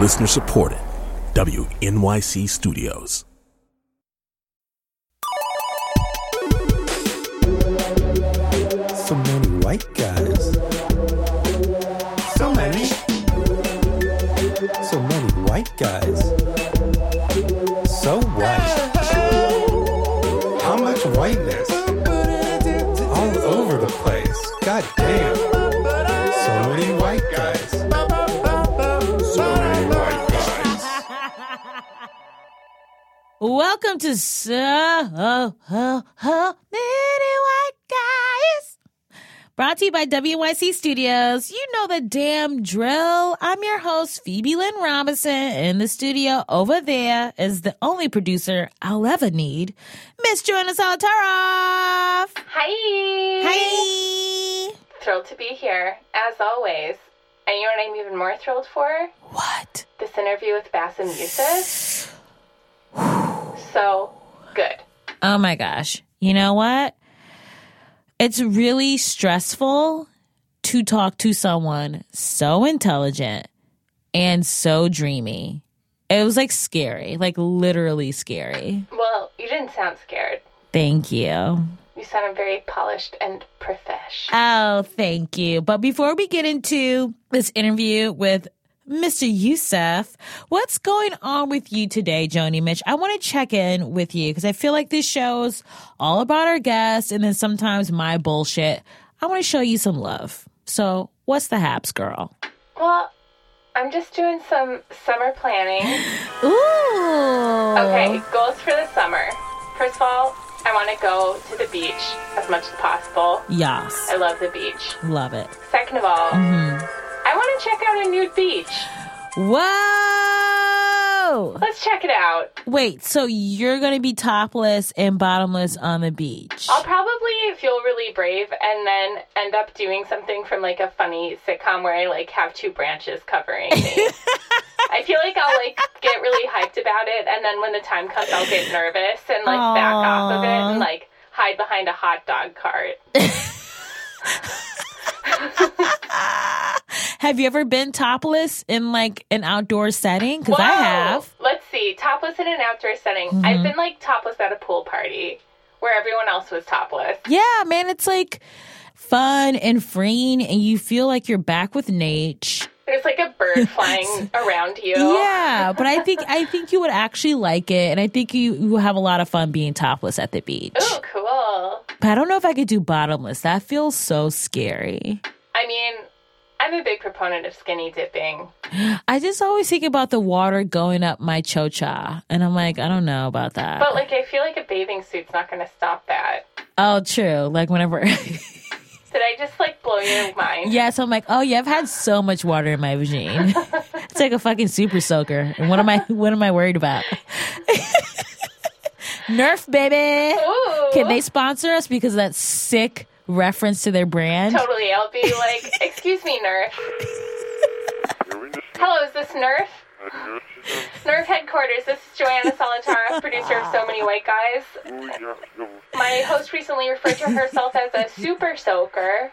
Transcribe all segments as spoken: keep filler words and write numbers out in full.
Listener supported. W N Y C Studios. So many white guys. So many. So many white guys. So white. How much whiteness? All over the place. God damn. So many white guys. So many white guys. Welcome to So Many White Guys. Brought to you by W N Y C Studios. You know the damn drill. I'm your host, Phoebe Lynn Robinson. In the studio over there is the only producer I'll ever need, Miss Joanna Solotaroff. Hi. Hi. Thrilled to be here, as always. And you know what I'm even more thrilled for? What? This interview with Bassem Youssef. So good. Oh my gosh. You know what? It's really stressful to talk to someone so intelligent and so dreamy. It was like scary, like literally scary. Well, you didn't sound scared. Thank you. You sounded very polished and profesh. Oh, thank you. But before we get into this interview with Mister Youssef, what's going on with you today, Joni Mitch? I want to check in with you because I feel like this show's all about our guests and then sometimes my bullshit. I want to show you some love. So what's the haps, girl? Well, I'm just doing some summer planning. Ooh. Okay, goals for the summer. First of all, I want to go to the beach as much as possible. Yes. I love the beach. Love it. Second of all, Mm-hmm. I want to check out a nude beach. Whoa! Let's check it out. Wait, so you're going to be topless and bottomless on the beach? I'll probably feel really brave and then end up doing something from like a funny sitcom where I like have two branches covering me. I feel like I'll like get really hyped about it, and then when the time comes I'll get nervous and like Aww. back off of it and like hide behind a hot dog cart. Have you ever been topless in like an outdoor setting? Because I Whoa. have. Let's see. Topless in an outdoor setting. Mm-hmm. I've been like topless at a pool party where everyone else was topless. Yeah, man, it's like fun and freeing, and you feel like you're back with Nate. There's like a bird flying around you. Yeah, but I think I think you would actually like it, and I think you, you have a lot of fun being topless at the beach. Ooh, cool. But I don't know if I could do bottomless. That feels so scary. I mean, I'm a big proponent of skinny dipping. I just always think about the water going up my cho-cha, and I'm like, I don't know about that. But, like, I feel like a bathing suit's not going to stop that. Oh, true. Like, whenever... Did I just, like, blow your mind? Yes, I'm like, oh, yeah, I've had so much water in my vagine. It's like a fucking super soaker. And what am I, what am I worried about? Nerf, baby! Ooh. Can they sponsor us because of that sick reference to their brand? Totally. I'll be like, excuse me, Nerf. Hello, is this Nerf? Nerf headquarters. This is Joanna Solotaroff, producer of So Many White Guys. My host recently referred to herself as a super soaker.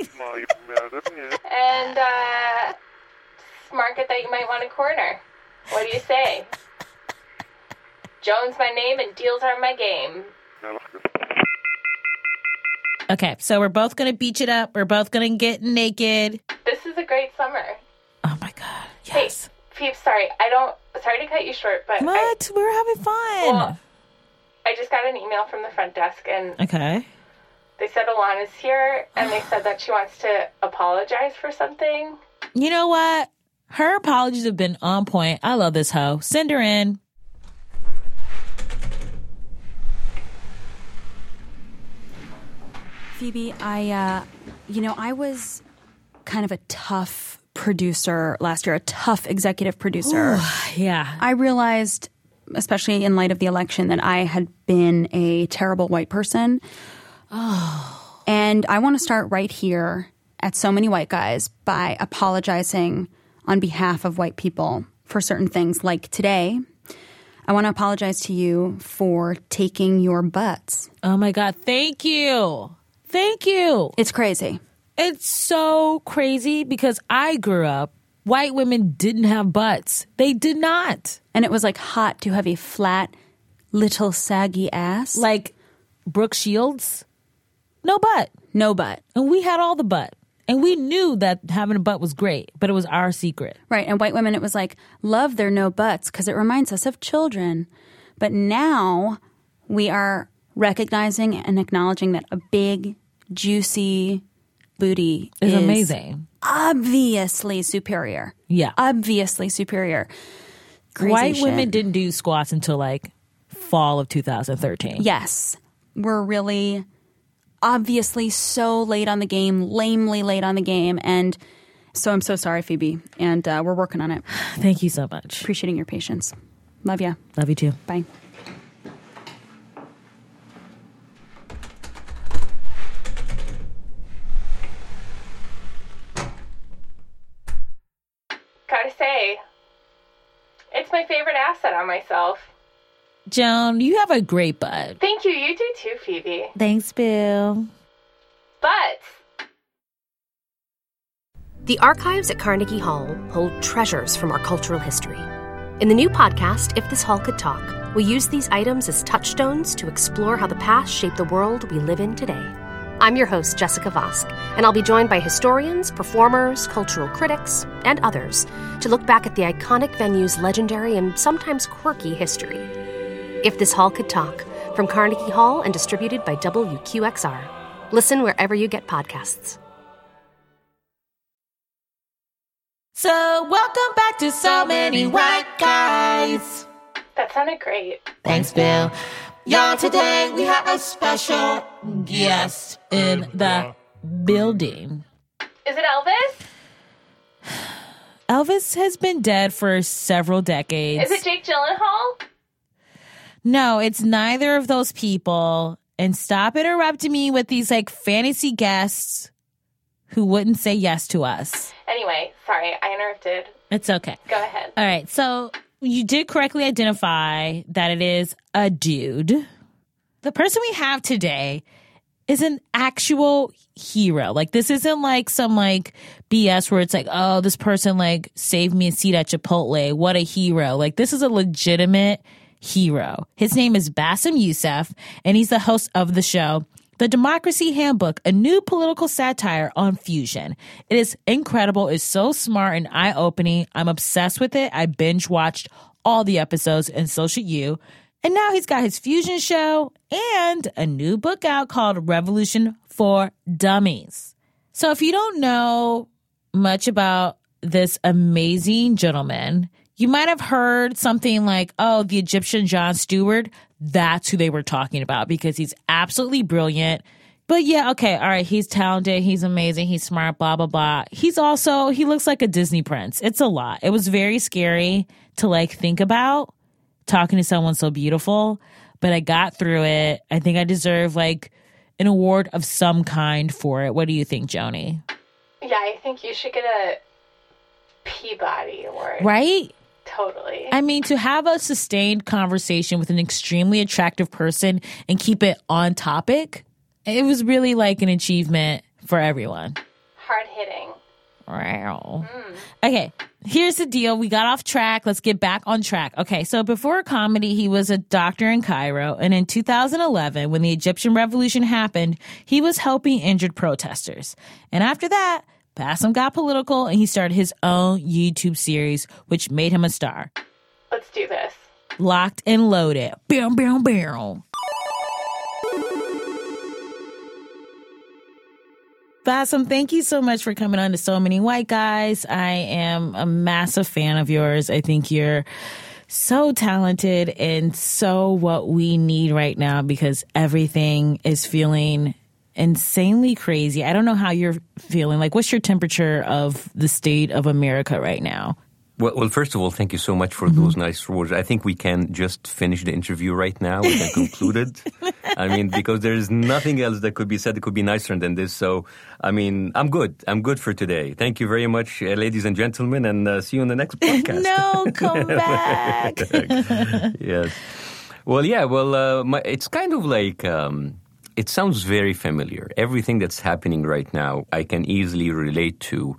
And, uh, it's a market that you might want to corner. What do you say? Joan's my name and deals are my game. Okay, so we're both going to beach it up. We're both going to get naked. This is a great summer. Oh, my God. Yes. Hey, Phoebe, sorry. I don't... Sorry to cut you short, but... What? I, We're having fun. Well, I just got an email from the front desk, and Okay. they said Alana's here, and they said that she wants to apologize for something. You know what? Her apologies have been on point. I love this hoe. Send her in. Phoebe, I, uh, you know, I was kind of a tough producer last year, a tough executive producer. Ooh, yeah. I realized, especially in light of the election, that I had been a terrible white person. Oh. And I want to start right here at So Many White Guys by apologizing on behalf of white people for certain things. Like today, I want to apologize to you for taking your butts. Oh, my God. Thank you. Thank you. It's crazy. It's so crazy because I grew up white women didn't have butts. They did not. And it was like hot to have a flat, little saggy ass. Like Brooke Shields, no butt. No butt. And we had all the butt. And we knew that having a butt was great, but it was our secret. Right. And white women, it was like, love their no butts because it reminds us of children. But now we are recognizing and acknowledging that a big, juicy booty It's is amazing. Obviously superior. Yeah. Obviously superior. Crazy White shit. women didn't do squats until like fall of two thousand thirteen. Yes. We're really obviously so late on the game, lamely late on the game. And so I'm so sorry, Phoebe. And uh, we're working on it. Thank you so much. Appreciating your patience. Love ya. Love you too. Bye. Gotta say, it's my favorite asset on myself. Joan, you have a great butt. Thank you. You do too, Phoebe. Thanks, Bill. But The archives at Carnegie Hall hold treasures from our cultural history. In the new podcast, If This Hall Could Talk, we use these items as touchstones to explore how the past shaped the world we live in today. I'm your host, Jessica Vosk, and I'll be joined by historians, performers, cultural critics, and others to look back at the iconic venue's legendary and sometimes quirky history. If This Hall Could Talk, from Carnegie Hall and distributed by W Q X R. Listen wherever you get podcasts. So, welcome back to So Many White Guys. that sounded great. Thanks, Bill. Y'all, today we have a special guest in the building. Is it Elvis? Elvis has been dead for several decades. Is it Jake Gyllenhaal? No, it's neither of those people. And stop interrupting me with these like fantasy guests who wouldn't say yes to us. Anyway, sorry, I interrupted. It's okay. Go ahead. All right. So you did correctly identify that it is a dude. The person we have today is an actual hero. Like, this isn't like some like B S where it's like, oh, this person like saved me a seat at Chipotle. What a hero. Like, this is a legitimate hero. His name is Bassem Youssef, and he's the host of the show, The Democracy Handbook, a new political satire on fusion. It is incredible. It's so smart and eye-opening. I'm obsessed with it. I binge-watched all the episodes, and so should you. And now he's got his fusion show and a new book out called Revolution for Dummies. So if you don't know much about this amazing gentleman, you might have heard something like, oh, the Egyptian Jon Stewart. That's who they were talking about because he's absolutely brilliant. But yeah, okay, all right, he's talented, he's amazing, he's smart, blah, blah, blah. He's also, he looks like a Disney prince. It's a lot. It was very scary to like think about talking to someone so beautiful, but I got through it. I think I deserve like an award of some kind for it. What do you think, Joni? Yeah, I think you should get a Peabody Award. Right? Totally. I mean, to have a sustained conversation with an extremely attractive person and keep it on topic, it was really like an achievement for everyone. Hard hitting. Wow. Mm. Okay, here's the deal. We got off track. Let's get back on track. Okay, so before comedy, he was a doctor in Cairo. And in two thousand eleven, when the Egyptian Revolution happened, he was helping injured protesters. And after that, Bassem got political and he started his own YouTube series, which made him a star. Let's do this. Locked and Loaded. Boom, boom, boom. Bassem, thank you so much for coming on to So Many White Guys. I am a massive fan of yours. I think you're so talented and so what we need right now because everything is feeling insanely crazy. I don't know how you're feeling. Like, what's your temperature of the state of America right now? Well, well, first of all, thank you so much for mm-hmm. those nice words. I think we can just finish the interview right now and then conclude it. I mean, because there's nothing else that could be said that could be nicer than this. So, I mean, I'm good. I'm good for today. Thank you very much, uh, ladies and gentlemen, and uh, see you on the next podcast. No, come back. Yes. Well, yeah, well, uh, my, it's kind of like... Um, It sounds very familiar. Everything that's happening right now, I can easily relate to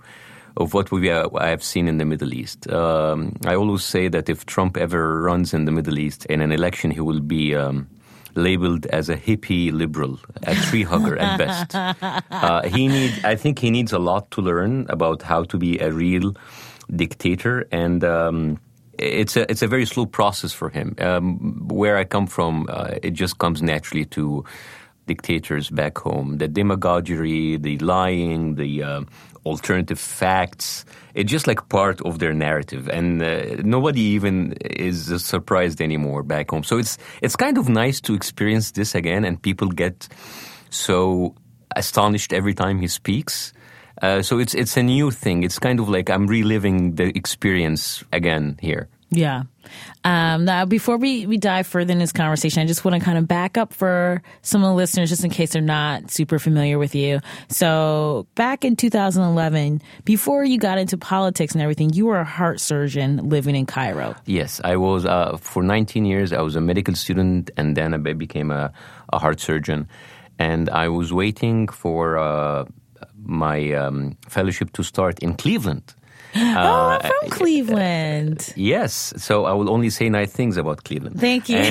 of what we uh, I have seen in the Middle East. Um, I always say that if Trump ever runs in the Middle East in an election, he will be um, labeled as a hippie liberal, a tree hugger at best. Uh, he need, I think he needs a lot to learn about how to be a real dictator, and um, it's a it's a very slow process for him. Um, where I come from, uh, it just comes naturally to dictators back home. The demagoguery, the lying, the uh, alternative facts. It's just like part of their narrative, and uh, nobody even is surprised anymore back home. So it's it's kind of nice to experience this again, and people get so astonished every time he speaks. Uh, so it's it's a new thing. It's kind of like I'm reliving the experience again here. Yeah. Um, now, before we, we dive further in this conversation, I just want to kind of back up for some of the listeners, just in case they're not super familiar with you. So back in two thousand eleven, before you got into politics and everything, you were a heart surgeon living in Cairo. Yes, I was, uh, for nineteen years, I was a medical student, and then I became a, a heart surgeon. And I was waiting for uh, my um, fellowship to start in Cleveland. Uh, oh, from Cleveland. Yes. So I will only say nice things about Cleveland. Thank you.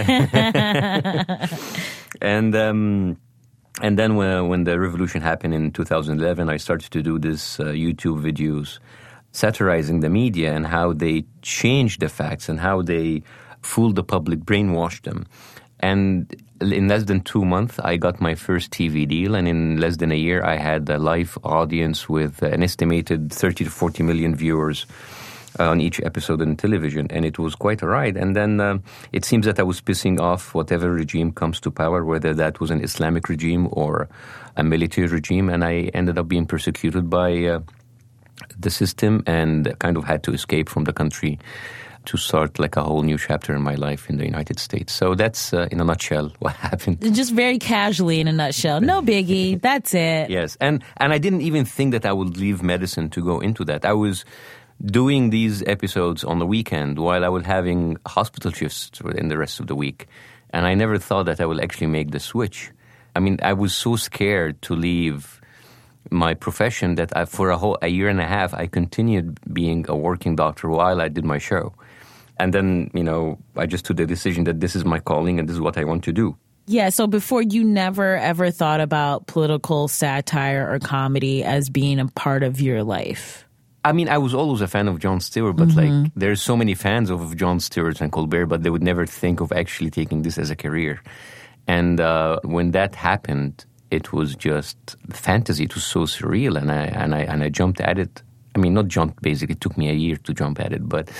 And, uh, and, um, and then when, when the revolution happened in two thousand eleven, I started to do this uh, YouTube videos satirizing the media and how they changed the facts and how they fooled the public, brainwashed them. And in less than two months, I got my first T V deal, and in less than a year, I had a live audience with an estimated thirty to forty million viewers uh, on each episode on television, and it was quite a ride. And then uh, it seems that I was pissing off whatever regime comes to power, whether that was an Islamic regime or a military regime, and I ended up being persecuted by uh, the system and kind of had to escape from the country to start like a whole new chapter in my life in the United States. So that's, uh, in a nutshell, what happened. Just very casually in a nutshell. No biggie. That's it. Yes. And, and I didn't even think that I would leave medicine to go into that. I was doing these episodes on the weekend while I was having hospital shifts in the rest of the week. And I never thought that I would actually make the switch. I mean, I was so scared to leave my profession that I, for a whole a year and a half, I continued being a working doctor while I did my show. And then, you know, I just took the decision that this is my calling and this is what I want to do. Yeah, so before, you never ever thought about political satire or comedy as being a part of your life? I mean, I was always a fan of Jon Stewart, but Mm-hmm. like there's so many fans of Jon Stewart and Colbert, but they would never think of actually taking this as a career. And uh, when that happened, it was just fantasy. It was so surreal, and I and I and I jumped at it. I mean, not jump, basically. It took me a year to jump at it, but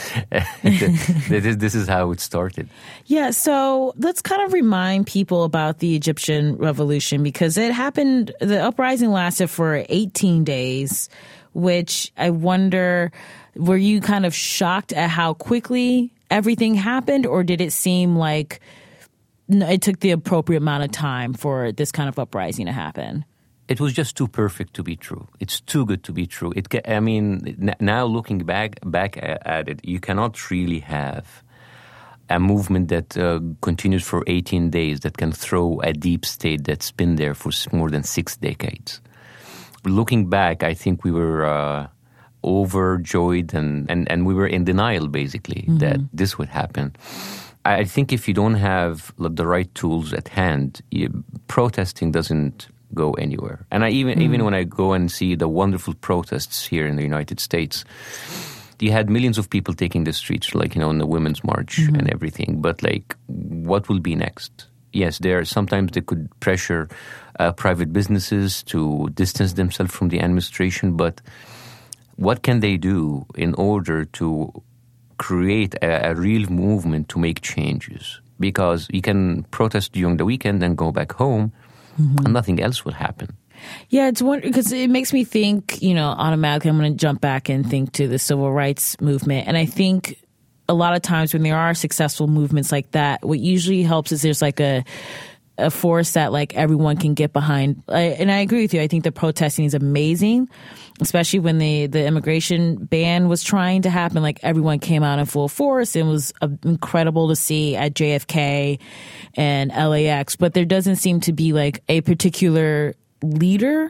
this, is, this is how it started. Yeah, so let's kind of remind people about the Egyptian revolution, because it happened, the uprising lasted for eighteen days, which I wonder, were you kind of shocked at how quickly everything happened, or did it seem like it took the appropriate amount of time for this kind of uprising to happen? It was just too perfect to be true. It's too good to be true. It, I mean, now looking back back at it, you cannot really have a movement that uh, continues for eighteen days that can throw a deep state that's been there for more than six decades. Looking back, I think we were uh, overjoyed and, and, and we were in denial, basically, mm-hmm. that this would happen. I think if you don't have the right tools at hand, you, protesting doesn't go anywhere. And I even mm. even when I go and see the wonderful protests here in the United States, you had millions of people taking the streets, like, you know, in the Women's March mm-hmm. and everything. But, like, what will be next? Yes, there sometimes they could pressure uh, private businesses to distance themselves from the administration, but what can they do in order to create a, a real movement to make changes? Because you can protest during the weekend and go back home, mm-hmm. and nothing else will happen. Yeah, it's one because it makes me think, you know, automatically I'm going to jump back and think to the civil rights movement. And I think a lot of times when there are successful movements like that, what usually helps is there's like a a force that like everyone can get behind. I, and I agree with you. I think the protesting is amazing, especially when the, the immigration ban was trying to happen. Like everyone came out in full force. It was uh, incredible to see at J F K and L A X. But there doesn't seem to be like a particular leader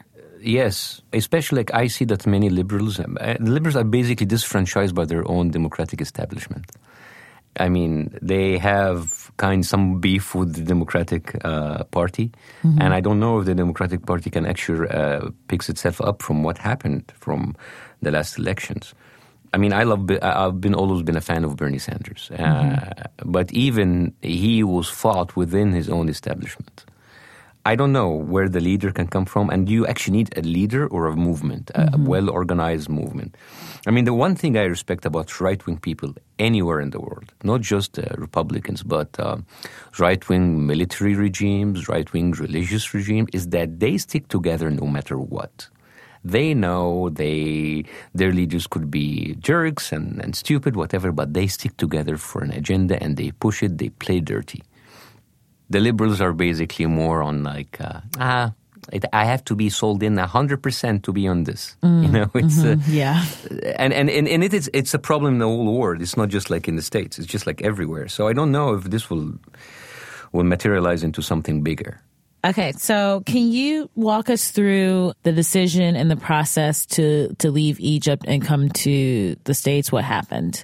Yes, especially like I see that many liberals, uh, liberals are basically disfranchised by their own democratic establishment. I mean, they have kind of some beef with the Democratic uh, Party, mm-hmm. and I don't know if the Democratic Party can actually uh, picks itself up from what happened from the last elections. I mean, I love. I've been always been a fan of Bernie Sanders, uh, mm-hmm. but even he was fought within his own establishment. I don't know where the leader can come from, and do you actually need a leader or a movement, a mm-hmm. well-organized movement? I mean, the one thing I respect about right-wing people anywhere in the world, not just uh, Republicans, but uh, right-wing military regimes, right-wing religious regimes, is that they stick together no matter what. They know they their leaders could be jerks and, and stupid, whatever, but they stick together for an agenda and they push it, they play dirty. The liberals are basically more on like, uh, ah, it, I have to be sold in one hundred percent to be on this. Mm, you know, it's mm-hmm, uh, yeah. And, and, and, and it is, it's a problem in the whole world. It's not just like in the States. It's just like everywhere. So I don't know if this will will materialize into something bigger. Okay, so can you walk us through the decision and the process to, to leave Egypt and come to the States? What happened?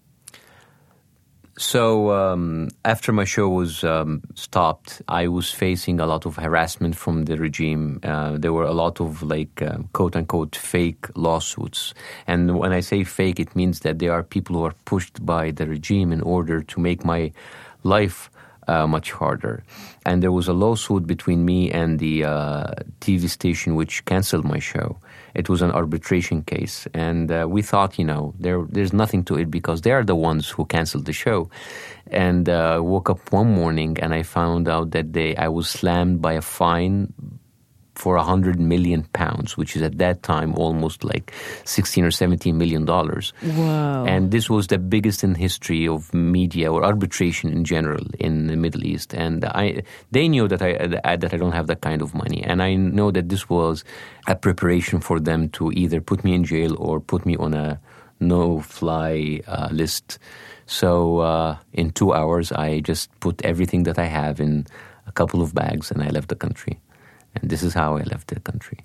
So um, after my show was um, stopped, I was facing a lot of harassment from the regime. Uh, there were a lot of like uh, quote-unquote fake lawsuits. And when I say fake, it means that there are people who are pushed by the regime in order to make my life uh, much harder. And there was a lawsuit between me and the uh, T V station which canceled my show. It was an arbitration case, and uh, we thought, you know, there there's nothing to it because they are the ones who canceled the show. And I uh, woke up one morning and I found out that they I was slammed by a fine for one hundred million pounds, which is at that time almost like sixteen or seventeen million dollars. Whoa. And this was the biggest in history of media or arbitration in general in the Middle East. And I, they knew that I, that I don't have that kind of money. And I know that this was a preparation for them to either put me in jail or put me on a no-fly uh, list. So uh, in two hours, I just put everything that I have in a couple of bags and I left the country. And this is how I left the country.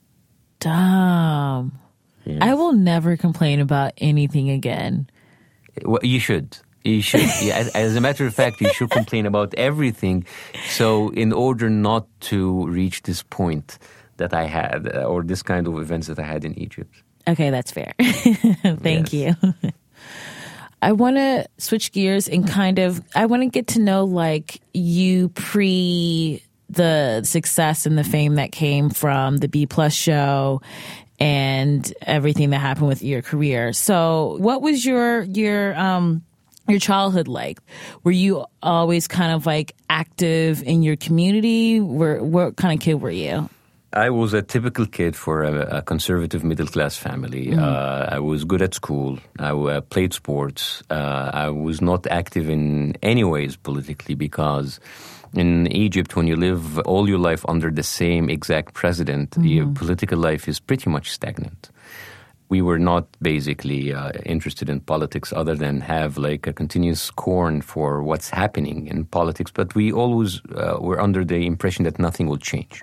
Damn. Yeah. I will never complain about anything again. Well, you should. You should. Yeah, as, as a matter of fact, you should complain about everything. So in order not to reach this point that I had uh, or this kind of events that I had in Egypt. Okay, that's fair. Thank yes. you. I want to switch gears and kind of, I want to get to know like you pre- the success and the fame that came from the B Plus show and everything that happened with your career. So what was your your um your childhood like? Were you always kind of like active in your community? Were, what kind of kid were you? I was a typical kid for a, a conservative middle-class family. Mm. Uh, I was good at school. I uh, played sports. Uh, I was not active in any ways politically because in Egypt, when you live all your life under the same exact president, mm-hmm. your political life is pretty much stagnant. We were not basically uh, interested in politics other than have like a continuous scorn for what's happening in politics, but we always uh, were under the impression that nothing will change.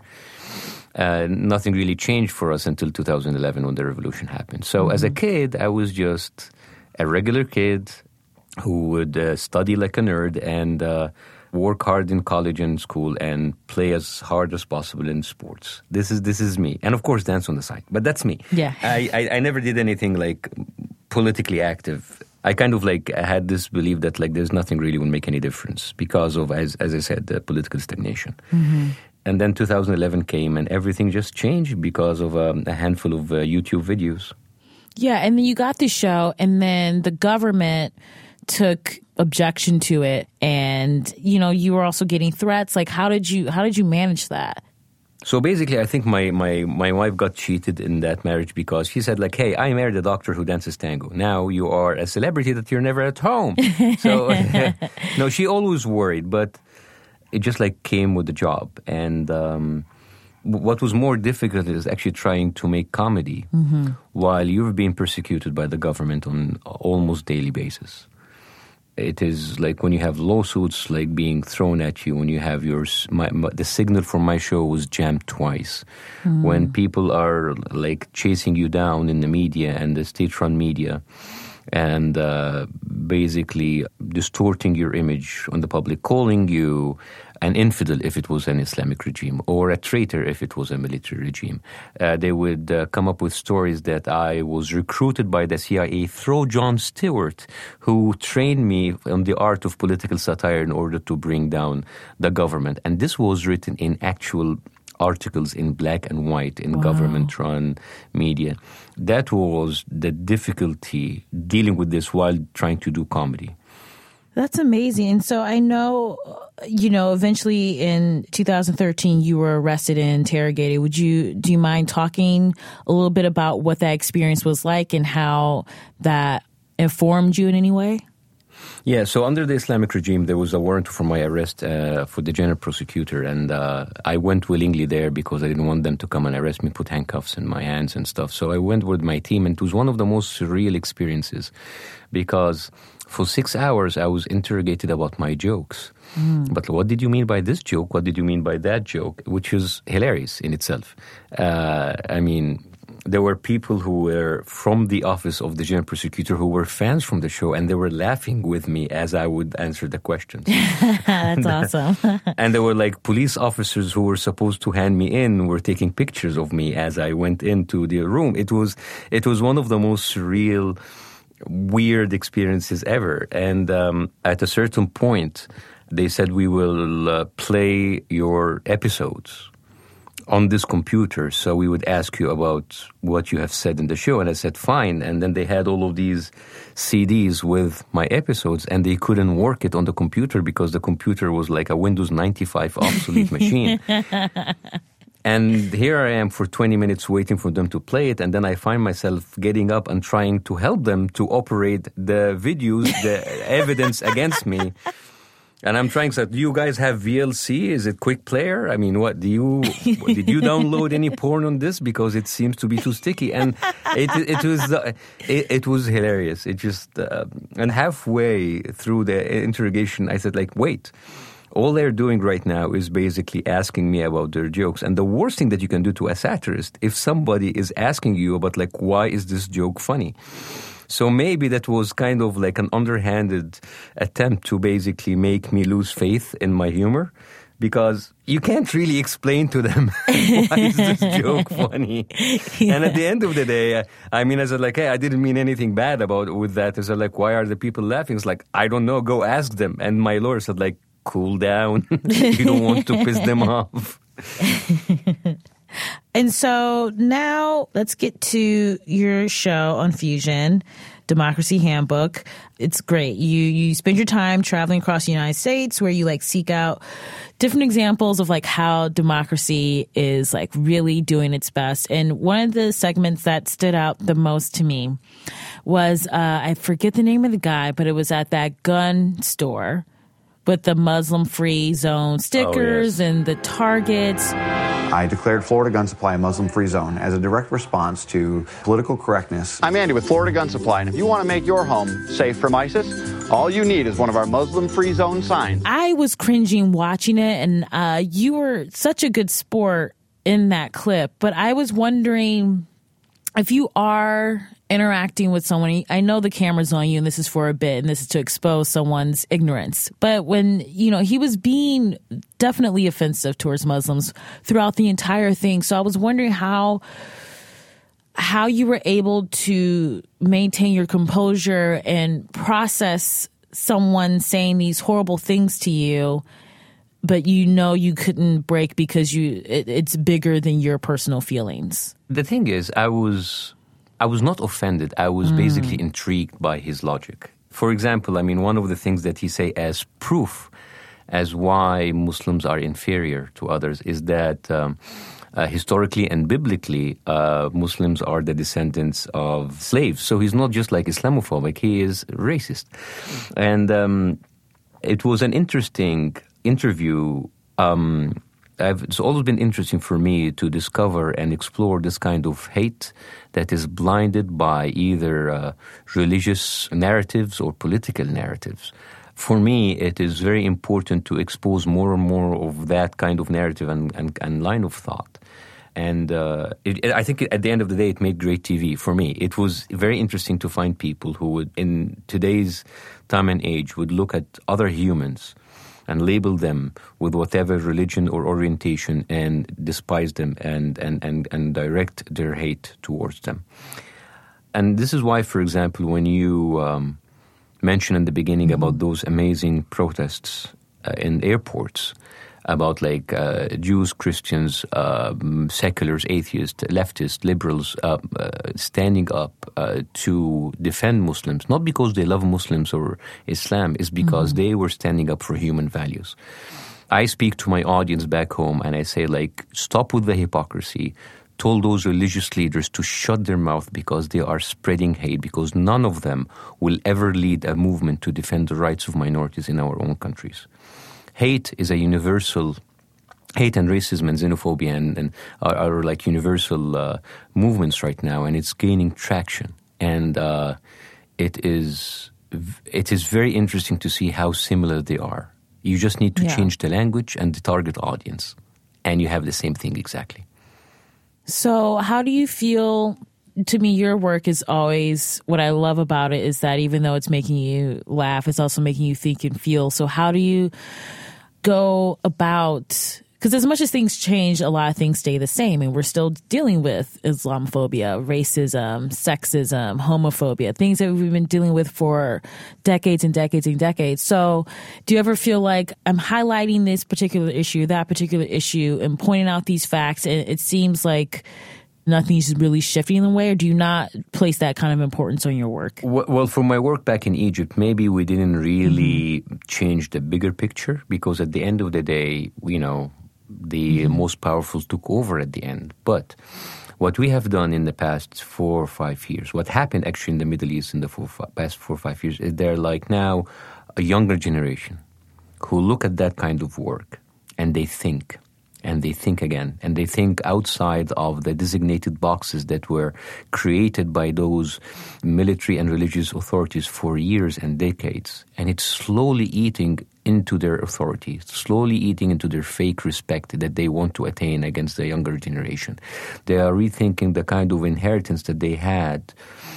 Uh, nothing really changed for us until two thousand eleven when the revolution happened. So mm-hmm. as a kid, I was just a regular kid who would uh, study like a nerd and uh, work hard in college and school and play as hard as possible in sports. This is this is me. And of course, dance on the side. But that's me. Yeah. I, I, I never did anything like politically active. I kind of like had this belief that like there's nothing really will make any difference because of, as as I said, the political stagnation. Mm-hmm. And then two thousand eleven came and everything just changed because of um, a handful of uh, YouTube videos. Yeah, and then you got the show and then the government took objection to it and, you know, you were also getting threats. Like, how did you how did you manage that? So basically, I think my, my, my wife got cheated in that marriage because she said, like, hey, I married a doctor who dances tango. Now you are a celebrity that you're never at home. So, no, she always worried, but it just, like, came with the job. And um, what was more difficult is actually trying to make comedy mm-hmm. while you're being persecuted by the government on almost daily basis. it is like when you have lawsuits like being thrown at you, when you have your my, my, the signal for my show was jammed twice. Mm. When people are like chasing you down in the media and the state-run media, and uh, basically distorting your image on the public, calling you an infidel if it was an Islamic regime, or a traitor if it was a military regime. Uh, they would uh, come up with stories that I was recruited by the C I A through Jon Stewart, who trained me on the art of political satire in order to bring down the government. And this was written in actual articles in black and white in wow. government-run media. That was the difficulty dealing with this while trying to do comedy. That's amazing. And so I know, you know, eventually in two thousand thirteen, you were arrested and interrogated. Would you, do you mind talking a little bit about what that experience was like and how that informed you in any way? Yeah, so under the Islamic regime, there was a warrant for my arrest uh, for the general prosecutor, and uh, I went willingly there because I didn't want them to come and arrest me, put handcuffs in my hands and stuff. So I went with my team, and it was one of the most surreal experiences because for six hours I was interrogated about my jokes. Mm. But what did you mean by this joke? What did you mean by that joke? Which is hilarious in itself. Uh, I mean... There were people who were from the office of the general prosecutor who were fans from the show, and they were laughing with me as I would answer the questions. That's awesome. And there were like police officers who were supposed to hand me in, were taking pictures of me as I went into the room. It was it was one of the most surreal, weird experiences ever. And um, at a certain point, they said, we will uh, play your episodes on this computer, so we would ask you about what you have said in the show. And I said, fine. And then they had all of these C Ds with my episodes, and they couldn't work it on the computer because the computer was like a Windows ninety-five obsolete machine. And here I am for twenty minutes waiting for them to play it, and then I find myself getting up and trying to help them to operate the videos, the evidence against me. And I'm trying to say, do you guys have V L C? Is it Quick Player? I mean, what do you, did you download any porn on this? Because it seems to be too sticky. And it it was uh, it, it was hilarious. It just, uh, and halfway through the interrogation, I said, like, wait, all they're doing right now is basically asking me about their jokes. And the worst thing that you can do to a satirist, if somebody is asking you about, like, why is this joke funny? So maybe that was kind of like an underhanded attempt to basically make me lose faith in my humor, because you can't really explain to them why is this joke funny. Yeah. And at the end of the day, I, I mean, I said like, hey, I didn't mean anything bad about with that. I said like, why are the people laughing? It's like, I don't know, go ask them. And my lawyer said like, cool down. You don't want to piss them off. And so now let's get to your show on Fusion, Democracy Handbook. It's great. You you spend your time traveling across the United States where you like seek out different examples of like how democracy is like really doing its best. And one of the segments that stood out the most to me was, uh, I forget the name of the guy, but it was at that gun store with the Muslim-free zone stickers oh, yes. and the targets. I declared Florida Gun Supply a Muslim-free zone as a direct response to political correctness. I'm Andy with Florida Gun Supply, and if you want to make your home safe from ISIS, all you need is one of our Muslim-free zone signs. I was cringing watching it, and uh, you were such a good sport in that clip, but I was wondering if you are interacting with someone, I know the camera's on you and this is for a bit and this is to expose someone's ignorance. But when, you know, he was being definitely offensive towards Muslims throughout the entire thing. So I was wondering how how you were able to maintain your composure and process someone saying these horrible things to you, but you know you couldn't break because you it, it's bigger than your personal feelings. The thing is, I was I was not offended. I was mm. basically intrigued by his logic. For example, I mean, one of the things that he say as proof as why Muslims are inferior to others is that um, uh, historically and biblically, uh, Muslims are the descendants of slaves. So he's not just like Islamophobic, he is racist. And um, it was an interesting interview um, I've, it's always been interesting for me to discover and explore this kind of hate that is blinded by either uh, religious narratives or political narratives. For me, it is very important to expose more and more of that kind of narrative and, and, and line of thought. And uh, it, it, I think at the end of the day, it made great T V for me. It was very interesting to find people who would, in today's time and age, would look at other humans and label them with whatever religion or orientation and despise them and, and, and, and direct their hate towards them. And this is why, for example, when you um, mentioned in the beginning mm-hmm. about those amazing protests uh, in airports, about like uh, Jews, Christians, uh, seculars, atheists, leftists, liberals uh, uh, standing up uh, to defend Muslims, not because they love Muslims or Islam, it's because mm-hmm. they were standing up for human values. I speak to my audience back home and I say, like, stop with the hypocrisy. Told those religious leaders to shut their mouth because they are spreading hate, because none of them will ever lead a movement to defend the rights of minorities in our own countries. Hate is a universal, hate and racism and xenophobia and, and are, are like universal uh, movements right now, and it's gaining traction. And uh, it is it is very interesting to see how similar they are. You just need to yeah. change the language and the target audience, and you have the same thing exactly. So how do you feel? To me, your work is always, what I love about it is that even though it's making you laugh, it's also making you think and feel. So how do you go about, because as much as things change, a lot of things stay the same, and we're still dealing with Islamophobia, racism, sexism, homophobia, things that we've been dealing with for decades and decades and decades. So do you ever feel like I'm highlighting this particular issue, that particular issue, and pointing out these facts, and it seems like nothing's really shifting in the way, or do you not place that kind of importance on your work? Well, for my work back in Egypt, maybe we didn't really mm-hmm. change the bigger picture, because at the end of the day, you know, the mm-hmm. most powerful took over at the end. But what we have done in the past four or five years, what happened actually in the Middle East in the four, past four or five years, is they're like now a younger generation who look at that kind of work and they think. And they think again, and they think outside of the designated boxes that were created by those military and religious authorities for years and decades. And it's slowly eating into their authority, slowly eating into their fake respect that they want to attain against the younger generation. They are rethinking the kind of inheritance that they had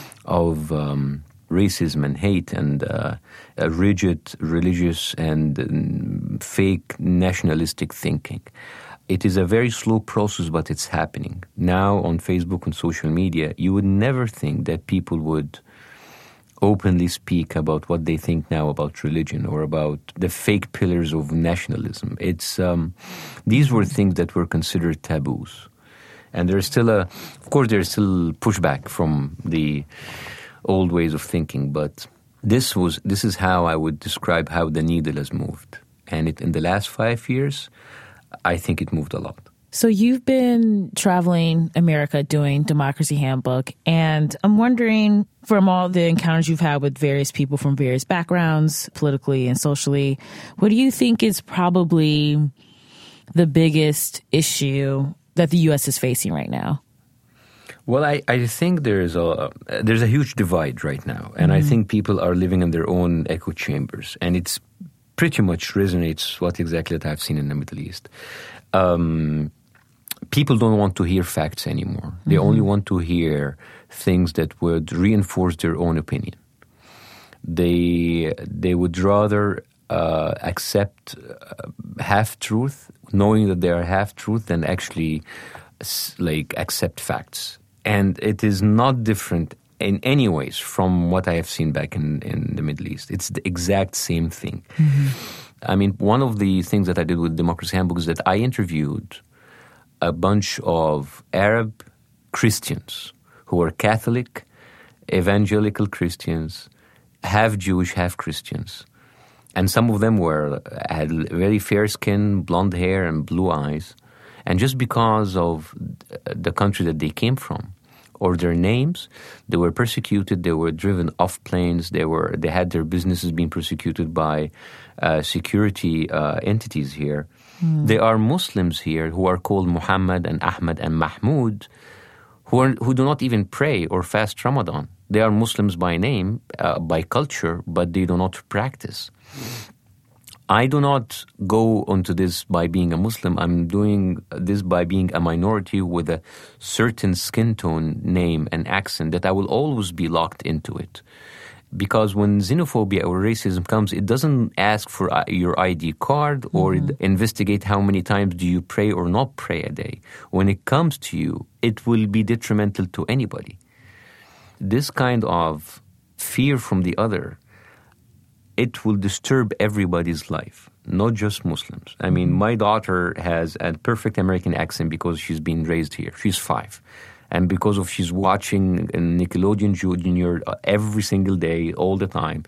of um, racism and hate and uh, a rigid religious and um, fake nationalistic thinking. It is a very slow process, but it's happening. Now on Facebook and social media, you would never think that people would openly speak about what they think now about religion or about the fake pillars of nationalism. It's um, these were things that were considered taboos. And there's still a, of course, there's still pushback from the old ways of thinking, but this was this is how I would describe how the needle has moved. And it, in the last five years, I think it moved a lot. So you've been traveling America doing Democracy Handbook, and I'm wondering, from all the encounters you've had with various people from various backgrounds, politically and socially, what do you think is probably the biggest issue that the U S is facing right now? Well, I, I think there's a there's a huge divide right now, and mm-hmm. I think people are living in their own echo chambers, and it's pretty much resonates what exactly that I've seen in the Middle East. Um, people don't want to hear facts anymore. They mm-hmm. only want to hear things that would reinforce their own opinion. They they would rather uh, accept uh, half-truth, knowing that they are half-truth, than actually like accept facts. And it is not different in any ways from what I have seen back in, in the Middle East. It's the exact same thing. Mm-hmm. I mean, one of the things that I did with Democracy Handbook is that I interviewed a bunch of Arab Christians who were Catholic, evangelical Christians, half Jewish, half Christians. And some of them were had very fair skin, blonde hair, and blue eyes. And just because of the country that they came from, or their names, they were persecuted, they were driven off planes, they were they had their businesses being persecuted by uh, security uh, entities here. Hmm. There are Muslims here who are called Muhammad and Ahmad and Mahmoud who, are, who do not even pray or fast Ramadan. They are Muslims by name, uh, by culture, but they do not practice. I do not go onto this by being a Muslim. I'm doing this by being a minority with a certain skin tone, name, and accent that I will always be locked into it. Because when xenophobia or racism comes, it doesn't ask for your I D card or mm-hmm. investigate how many times do you pray or not pray a day. When it comes to you, it will be detrimental to anybody. This kind of fear from the other, it will disturb everybody's life, not just Muslims. I mean, my daughter has a perfect American accent because she's been raised here. She's five. And because of she's watching Nickelodeon Junior every single day, all the time,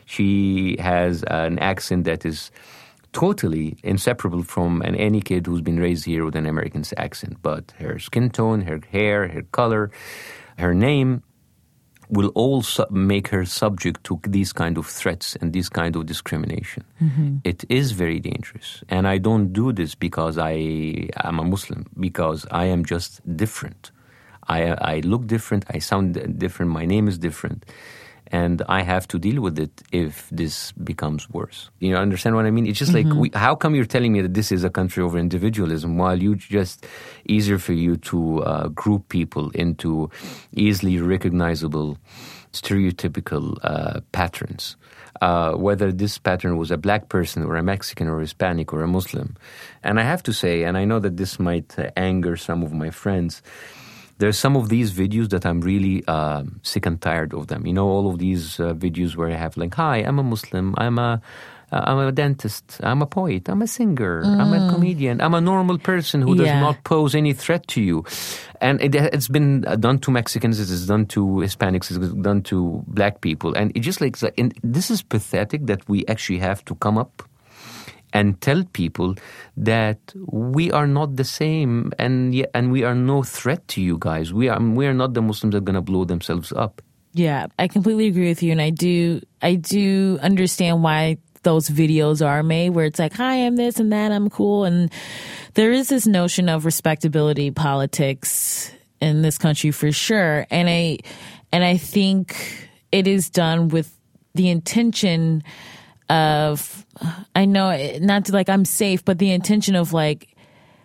she has an accent that is totally inseparable from an, any kid who's been raised here with an American accent. But her skin tone, her hair, her color, her name will all su- make her subject to these kind of threats and this kind of discrimination. Mm-hmm. It is very dangerous. And I don't do this because I am a Muslim, because I am just different. I, I look different, I sound different, my name is different. And I have to deal with it if this becomes worse. You know, understand what I mean? It's just mm-hmm. like, we, how come you're telling me that this is a country of individualism while you just, easier for you to uh, group people into easily recognizable, stereotypical uh, patterns. Uh, whether this pattern was a black person or a Mexican or Hispanic or a Muslim. And I have to say, and I know that this might uh, anger some of my friends, there's some of these videos that I'm really uh, sick and tired of them. You know, all of these uh, videos where I have like, hi, I'm a Muslim, I'm a, uh, I'm a dentist, I'm a poet, I'm a singer, mm. I'm a comedian, I'm a normal person who does yeah. not pose any threat to you. And it, it's been done to Mexicans, it is done to Hispanics, it is done to black people. And it just like, and this is pathetic that we actually have to come up and tell people that we are not the same, and and we are no threat to you guys. We are we are not the Muslims that are going to blow themselves up. Yeah, I completely agree with you, and I do I do understand why those videos are made, where it's like, hi, I'm this and that, I'm cool, and there is this notion of respectability politics in this country for sure, and I and I think it is done with the intention of, I know, not to like I'm safe, but the intention of like,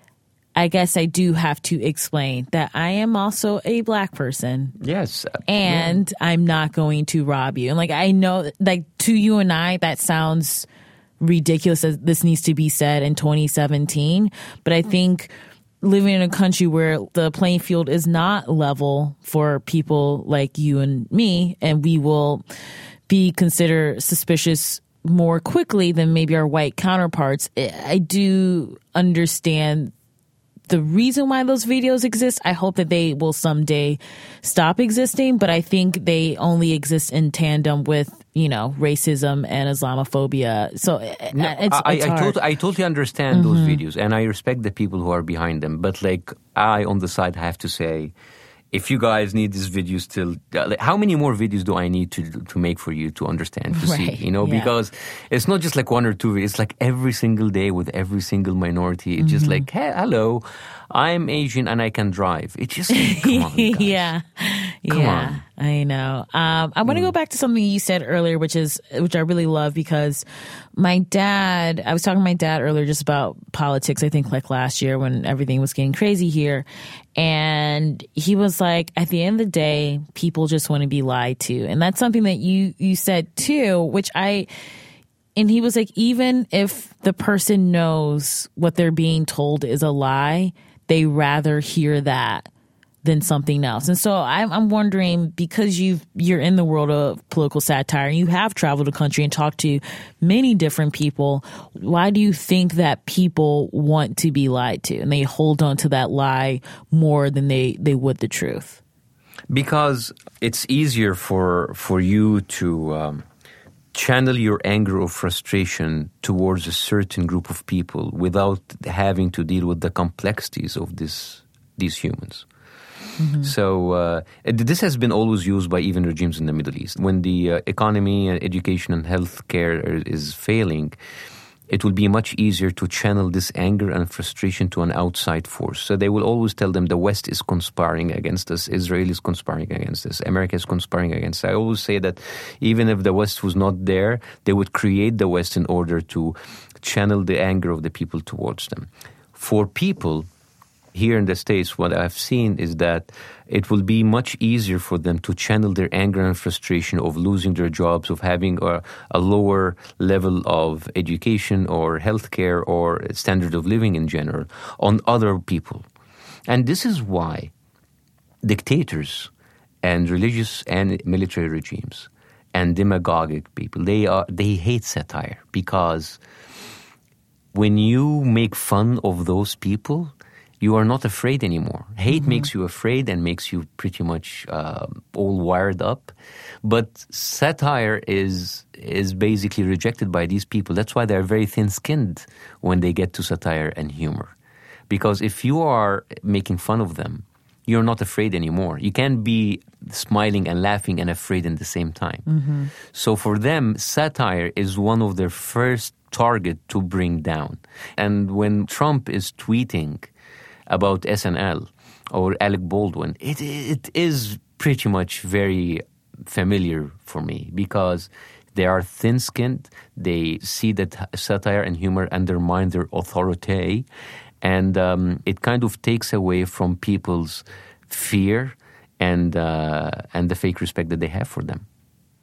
I guess I do have to explain that I am also a black person. Yes. And yeah. I'm not going to rob you. And like, I know, like to you and I, that sounds ridiculous as this needs to be said in twenty seventeen. But I think living in a country where the playing field is not level for people like you and me, and we will be considered suspicious more quickly than maybe our white counterparts, I do understand the reason why those videos exist. I hope that they will someday stop existing, but I think they only exist in tandem with, you know, racism and Islamophobia. So no, it's, I, it's I, hard. totally, I totally understand mm-hmm. those videos, and I respect the people who are behind them. But like, I on the side have to say, if you guys need this video still, how many more videos do I need to to make for you to understand, to right. see, you know, yeah. because it's not just like one or two videos, it's like every single day with every single minority. It's mm-hmm. just like, hey, hello, I'm Asian and I can drive. It's just like, come on, guys. yeah. Come yeah, on. I know. Um, I want to mm. go back to something you said earlier, which is, which I really love, because my dad, I was talking to my dad earlier just about politics, I think like last year when everything was getting crazy here. And he was like, at the end of the day, people just want to be lied to. And that's something that you, you said too, which I, and he was like, even if the person knows what they're being told is a lie, they rather hear that than something else. And so I'm, I'm wondering, because you've, you're in the world of political satire and you have traveled the country and talked to many different people, why do you think that people want to be lied to and they hold on to that lie more than they, they would the truth? Because it's easier for for you to um, channel your anger or frustration towards a certain group of people without having to deal with the complexities of this these humans. Mm-hmm. So uh, this has been always used by even regimes in the Middle East. When the uh, economy, education, and healthcare is failing, it will be much easier to channel this anger and frustration to an outside force. So they will always tell them the West is conspiring against us, Israel is conspiring against us, America is conspiring against us. I always say that even if the West was not there, they would create the West in order to channel the anger of the people towards them. For people here in the States, what I've seen is that it will be much easier for them to channel their anger and frustration of losing their jobs, of having a, a lower level of education or healthcare or standard of living in general on other people. And this is why dictators and religious and military regimes and demagogic people, they are they hate satire, because when you make fun of those people, you are not afraid anymore. Hate mm-hmm. makes you afraid and makes you pretty much uh, all wired up. But satire is is basically rejected by these people. That's why they're very thin-skinned when they get to satire and humor. Because if you are making fun of them, you're not afraid anymore. You can't be smiling and laughing and afraid at the same time. Mm-hmm. So for them, satire is one of their first target to bring down. And when Trump is tweeting about S N L or Alec Baldwin, it it is pretty much very familiar for me, because they are thin-skinned. They see that satire and humor undermine their authority, and um, it kind of takes away from people's fear and uh, and the fake respect that they have for them.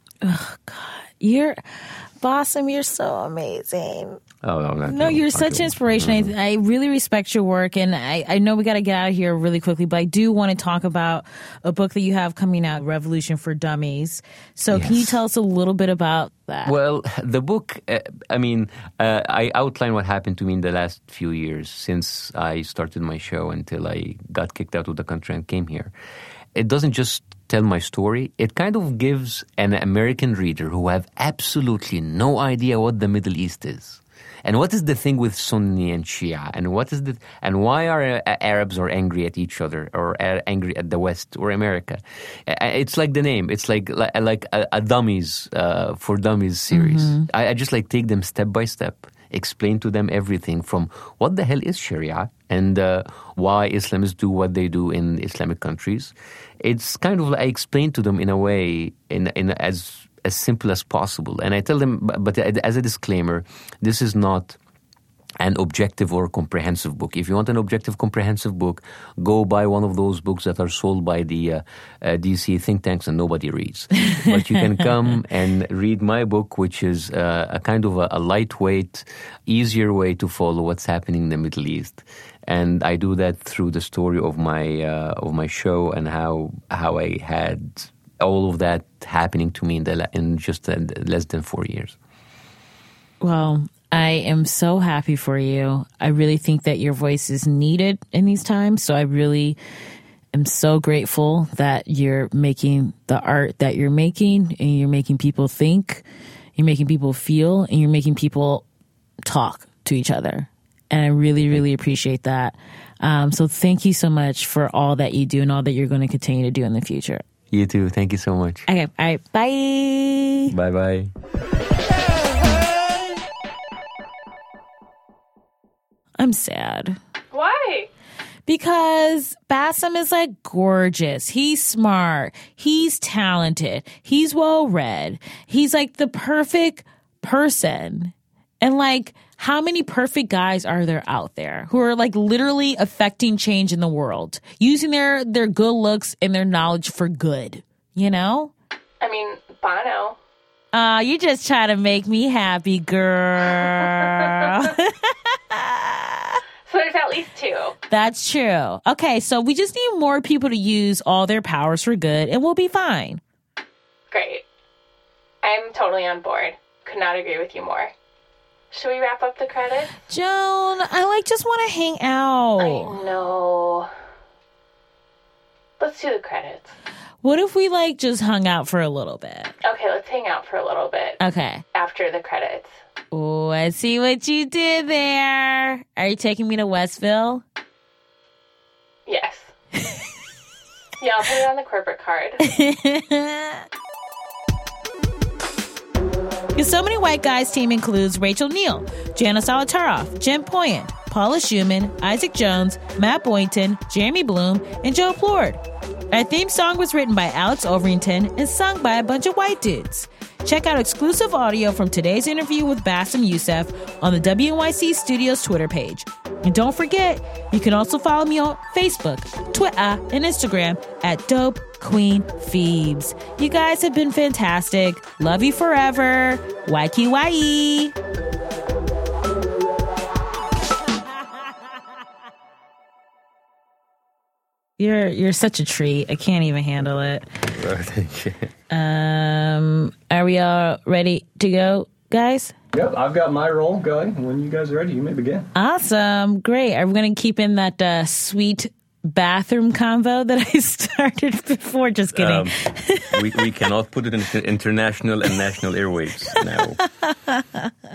Oh God, you're Bassem. You're so amazing. Oh, no, not no, too, you're not such too. inspiration. I, I really respect your work, and I, I know we got to get out of here really quickly, but I do want to talk about a book that you have coming out, Revolution for Dummies. So Yes. can you tell us a little bit about that? Well, the book, uh, I mean, uh, I outline what happened to me in the last few years since I started my show until I got kicked out of the country and came here. It doesn't just tell my story. It kind of gives an American reader who have absolutely no idea what the Middle East is. And what is the thing with Sunni and Shia? And what is the and why are uh, Arabs are angry at each other or are angry at the West or America? Uh, It's like the name. It's like like, like a, a dummies uh, for dummies series. Mm-hmm. I, I just like take them step by step, explain to them everything from what the hell is Sharia and uh, why Islamists do what they do in Islamic countries. It's kind of I explain to them in a way in in as. as simple as possible. And I tell them, but as a disclaimer, this is not an objective or comprehensive book. If you want an objective, comprehensive book, go buy one of those books that are sold by the uh, uh, D C think tanks and nobody reads. But you can come and read my book, which is uh, a kind of a, a lightweight, easier way to follow what's happening in the Middle East. And I do that through the story of my uh, of my show and how how I had all of that happening to me in, the, in just uh, less than four years. Well, I am so happy for you. I really think that your voice is needed in these times. So I really am so grateful that you're making the art that you're making, and you're making people think, you're making people feel, and you're making people talk to each other. And I really, really appreciate that. Um, so thank you so much for all that you do and all that you're going to continue to do in the future. You too. Thank you so much. Okay. All right. Bye. Bye-bye. I'm sad. Why? Because Bassem is like gorgeous. He's smart. He's talented. He's well-read. He's like the perfect person. And like, how many perfect guys are there out there who are like literally affecting change in the world, using their, their good looks and their knowledge for good, you know? I mean, Bono. Uh, you just try to make me happy, girl. So there's at least two. That's true. Okay, so we just need more people to use all their powers for good, and we'll be fine. Great. I'm totally on board. Could not agree with you more. Should we wrap up the credits? Joan, I like just want to hang out. I know. Let's do the credits. What if we like just hung out for a little bit? Okay, let's hang out for a little bit. Okay. After the credits. Oh, I see what you did there. Are you taking me to Westville? Yes. Yeah, I'll put it on the corporate card. Your So Many White Guys team includes Rachel Neal, Jana Solitaroff, Jen Poyant, Paula Schumann, Isaac Jones, Matt Boynton, Jeremy Bloom, and Joe Plord. Our theme song was written by Alex Overington and sung by a bunch of white dudes. Check out exclusive audio from today's interview with Bassem Youssef on the W N Y C Studios Twitter page. And don't forget, you can also follow me on Facebook, Twitter, and Instagram at Dope Queen Phoebes. You guys have been fantastic. Love you forever. Waikiki Wai. You're you're such a treat. I can't even handle it. Oh, thank you. Um, are we all ready to go, guys? Yep, I've got my roll going. When you guys are ready, you may begin. Awesome. Great. Are we going to keep in that uh, sweet bathroom convo that I started before? Just kidding. Um, we, we cannot put it into international and national airwaves now.